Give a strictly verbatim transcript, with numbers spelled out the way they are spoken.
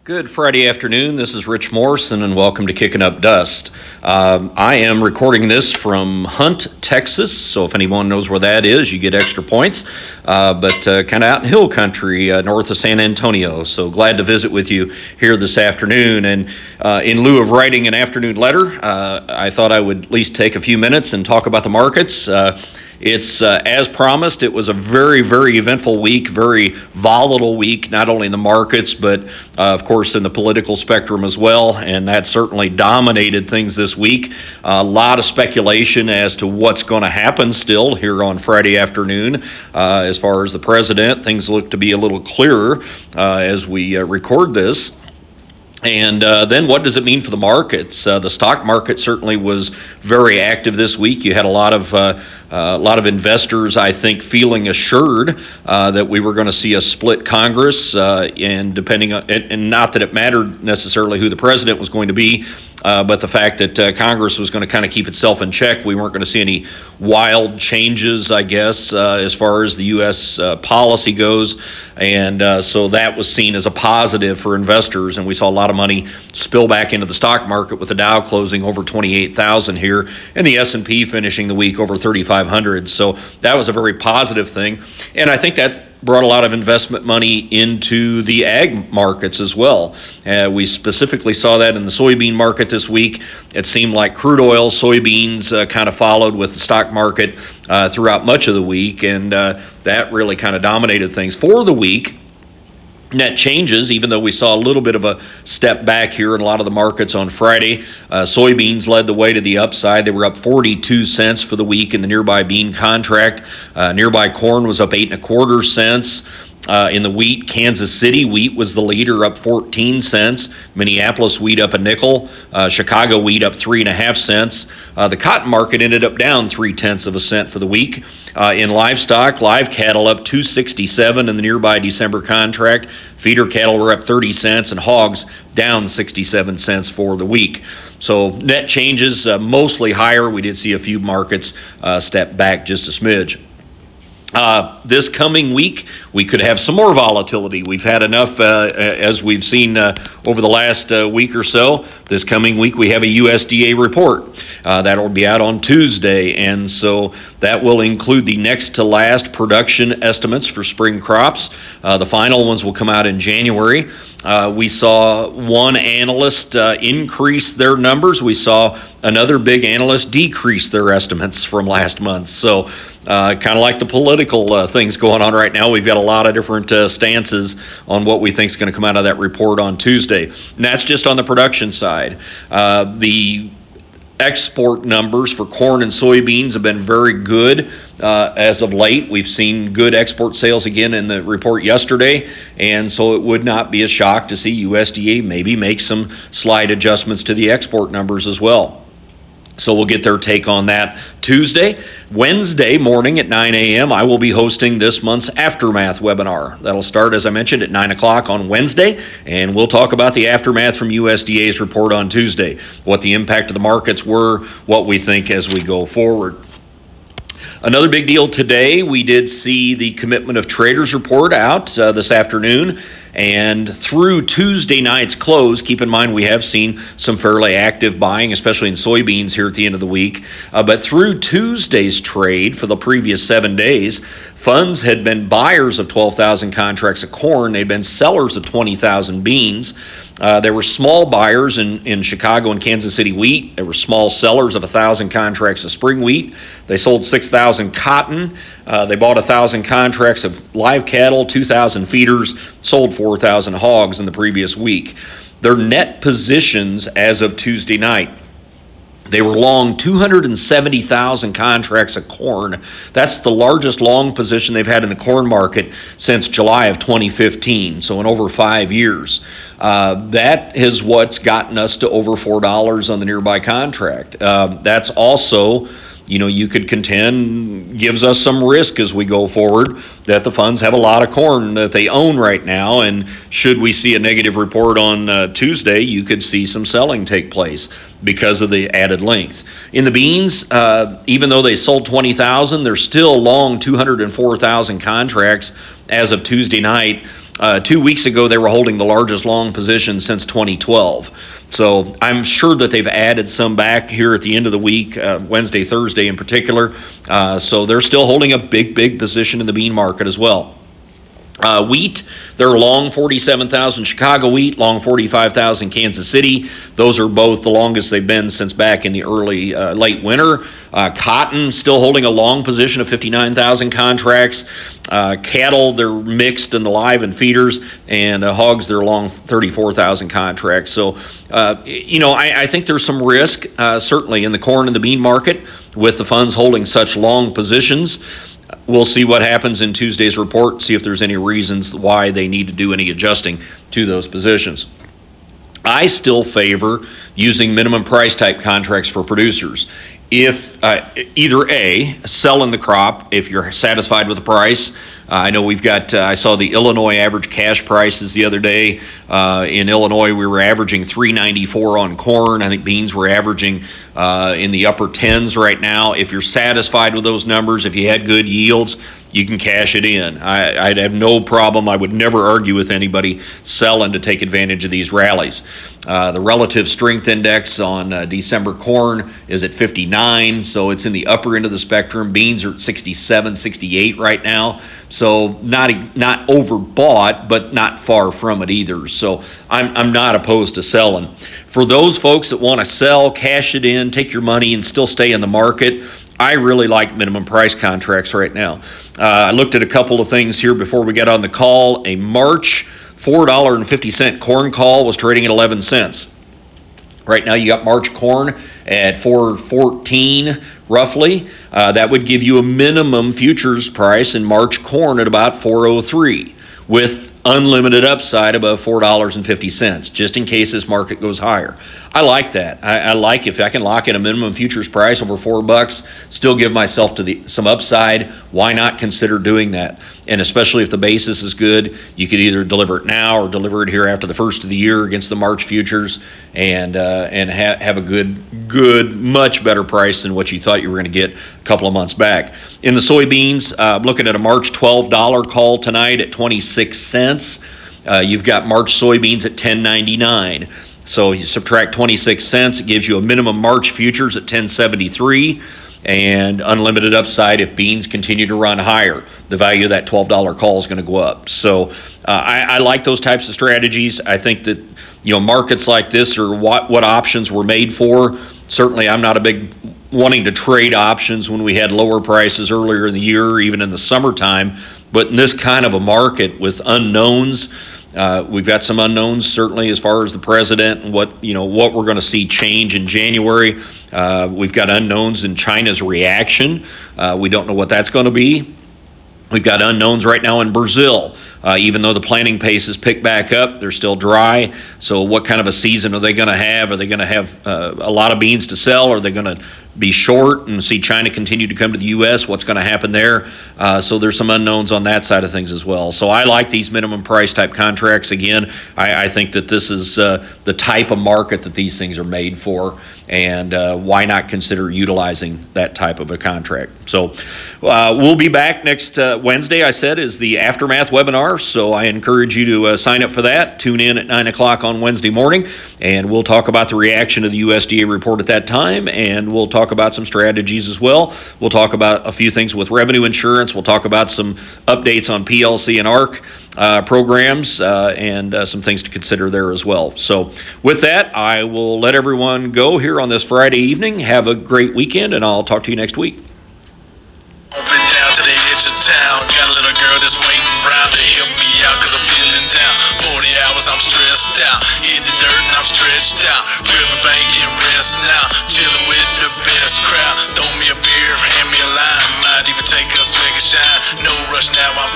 Good Friday afternoon. This is Rich Morrison, and welcome to Kicking Up Dust. Um, I am recording this from Hunt, Texas, so if anyone knows where that is, you get extra points, uh, but uh, kind of out in hill country, uh, north of San Antonio. So glad to visit with you here this afternoon. And uh, in lieu of writing an afternoon letter, uh, I thought I would at least take a few minutes and talk about the markets. Uh, It's, uh, as promised, it was a very, very eventful week, very volatile week, not only in the markets, but, uh, of course, in the political spectrum as well, and that certainly dominated things this week. A lot of speculation as to what's going to happen still here on Friday afternoon. Uh, as far as the president, things look to be a little clearer uh, as we uh, record this. And uh, then what does it mean for the markets? Uh, the stock market certainly was very active this week. You had a lot of uh, uh, a lot of investors, I think, feeling assured uh, that we were going to see a split Congress, uh, and depending on, and, and not that it mattered necessarily who the president was going to be, uh, but the fact that uh, Congress was going to kind of keep itself in check. We weren't going to see any wild changes, I guess, uh, as far as the U S uh, policy goes. And uh, so that was seen as a positive for investors, and we saw a lot of money spill back into the stock market, with the Dow closing over twenty-eight thousand here and the S and P finishing the week over thirty-five hundred. So that was a very positive thing, and I think that brought a lot of investment money into the ag markets as well. Uh, we specifically saw that in the soybean market this week. It seemed like crude oil, soybeans uh, kind of followed with the stock market uh, throughout much of the week, and uh, that really kind of dominated things for the week. Net changes, even though we saw a little bit of a step back here in a lot of the markets on Friday. Uh, soybeans led the way to the upside. They were up forty-two cents for the week in the nearby bean contract. Uh, nearby corn was up eight and a quarter cents. Uh, in the wheat, Kansas City wheat was the leader, up fourteen cents. Minneapolis wheat up a nickel. Uh, Chicago wheat up three and a half cents. Uh, the cotton market ended up down three tenths of a cent for the week. Uh, in livestock, live cattle up two sixty-seven in the nearby December contract. Feeder cattle were up thirty cents, and hogs down sixty-seven cents for the week. So net changes uh, mostly higher. We did see a few markets uh, step back just a smidge. Uh, this coming week, we could have some more volatility. We've had enough, uh, as we've seen uh, over the last uh, week or so. This coming week, we have a U S D A report. Uh, that'll be out on Tuesday, and so that will include the next to last production estimates for spring crops. Uh, the final ones will come out in January. Uh, we saw one analyst uh, increase their numbers. We saw another big analyst decrease their estimates from last month. So uh, kind of like the political uh, things going on right now, we've got a lot of different uh, stances on what we think is going to come out of that report on Tuesday. And that's just on the production side. Uh, the export numbers for corn and soybeans have been very good uh, as of late. We've seen good export sales again in the report yesterday, and so it would not be a shock to see U S D A maybe make some slight adjustments to the export numbers as well. So we'll get their take on that Tuesday. Wednesday morning at nine a.m., I will be hosting this month's Aftermath webinar. That'll start, as I mentioned, at nine o'clock on Wednesday, and we'll talk about the aftermath from U S D A's report on Tuesday, what the impact of the markets were, what we think as we go forward. Another big deal today, we did see the Commitment of Traders report out uh, this afternoon. And through Tuesday night's close, keep in mind we have seen some fairly active buying, especially in soybeans here at the end of the week. Uh, but through Tuesday's trade for the previous seven days, funds had been buyers of twelve thousand contracts of corn. They'd been sellers of twenty thousand beans. Uh, there were small buyers in, in Chicago and Kansas City wheat. There were small sellers of one thousand contracts of spring wheat. They sold six thousand cotton. Uh, they bought one thousand contracts of live cattle, two thousand feeders, sold four thousand hogs in the previous week. Their net positions as of Tuesday night, they were long two hundred seventy thousand contracts of corn. That's the largest long position they've had in the corn market since July of twenty fifteen, so in over five years. Uh, that is what's gotten us to over four dollars on the nearby contract. Uh, that's also, you know, you could contend gives us some risk as we go forward that the funds have a lot of corn that they own right now, and should we see a negative report on uh, Tuesday, you could see some selling take place because of the added length. In the beans, uh, even though they sold twenty thousand, they're still long two hundred four thousand contracts as of Tuesday night. Uh, two weeks ago, they were holding the largest long position since twenty twelve. So I'm sure that they've added some back here at the end of the week, uh, Wednesday, Thursday in particular. Uh, so they're still holding a big, big position in the bean market as well. Uh, wheat, they're long forty-seven thousand Chicago wheat, long forty-five thousand Kansas City. Those are both the longest they've been since back in the early, uh, late winter. Uh, cotton, still holding a long position of fifty-nine thousand contracts. Uh, cattle, they're mixed in the live and feeders. And uh, hogs, they're long thirty-four thousand contracts. So, uh, you know, I, I think there's some risk, uh, certainly in the corn and the bean market with the funds holding such long positions. We'll see what happens in Tuesday's report, see if there's any reasons why they need to do any adjusting to those positions. I still favor using minimum price type contracts for producers. If uh, either A, selling the crop if you're satisfied with the price. Uh, I know we've got, uh, I saw the Illinois average cash prices the other day. Uh, in Illinois, we were averaging three ninety-four on corn. I think beans were averaging uh, in the upper tens right now. If you're satisfied with those numbers, if you had good yields, you can cash it in. I, I'd have no problem. I would never argue with anybody selling to take advantage of these rallies. Uh, the relative strength index on uh, December corn is at fifty-nine, so it's in the upper end of the spectrum. Beans are at sixty-seven, sixty-eight right now, so not not overbought, but not far from it either. So I'm, I'm not opposed to selling. For those folks that want to sell, cash it in, take your money, and still stay in the market, I really like minimum price contracts right now. Uh, I looked at a couple of things here before we got on the call. A March four dollars and fifty cents corn call was trading at eleven cents. Right now you got March corn at four fourteen roughly. Uh, that would give you a minimum futures price in March corn at about four oh three with unlimited upside above four dollars and fifty cents, just in case this market goes higher. I like that. I, I like if I can lock in a minimum futures price over four bucks, still give myself to the some upside. Why not consider doing that? And especially if the basis is good, you could either deliver it now or deliver it here after the first of the year against the March futures, and uh, and ha- have a good, good, much better price than what you thought you were going to get a couple of months back. In the soybeans, uh, I'm looking at a March twelve dollars call tonight at twenty-six cents. Uh, you've got March soybeans at ten ninety-nine. So you subtract twenty-six cents, it gives you a minimum March futures at ten seventy-three and unlimited upside if beans continue to run higher. The value of that twelve dollars call is going to go up. So uh, I, I like those types of strategies. I think that, you know, markets like this are what, what options were made for. Certainly I'm not a big wanting to trade options when we had lower prices earlier in the year, even in the summertime. But in this kind of a market with unknowns, Uh, we've got some unknowns certainly as far as the president and what you know what we're going to see change in January. Uh, we've got unknowns in China's reaction. Uh, we don't know what that's going to be. We've got unknowns right now in Brazil. Uh, even though the planting pace has picked back up, they're still dry. So what kind of a season are they going to have? Are they going to have uh, a lot of beans to sell? Are they going to be short and see China continue to come to the U S? What's going to happen there? Uh, so there's some unknowns on that side of things as well. So I like these minimum price type contracts. Again, I, I think that this is uh, the type of market that these things are made for, and uh, why not consider utilizing that type of a contract? So uh, we'll be back next uh, Wednesday, I said, is the Aftermath webinar. So I encourage you to uh, sign up for that. Tune in at nine o'clock on Wednesday morning, and we'll talk about the reaction to the U S D A report at that time, and we'll talk about some strategies as well. We'll talk about a few things with revenue insurance. We'll talk about some updates on P L C and A R C uh, programs uh, and uh, some things to consider there as well. So with that, I will let everyone go here on this Friday evening. Have a great weekend, and I'll talk to you next week. Been down to the edge of town. Got a little girl that's waiting around to help me out, cause I'm feeling down. forty hours, I'm stressed out. Hit the dirt and I'm stretched out. Riverbank and rest now. Chilling with the best crowd. Throw me a beer, hand me a line. Might even take a swig of shine. No rush now, I'm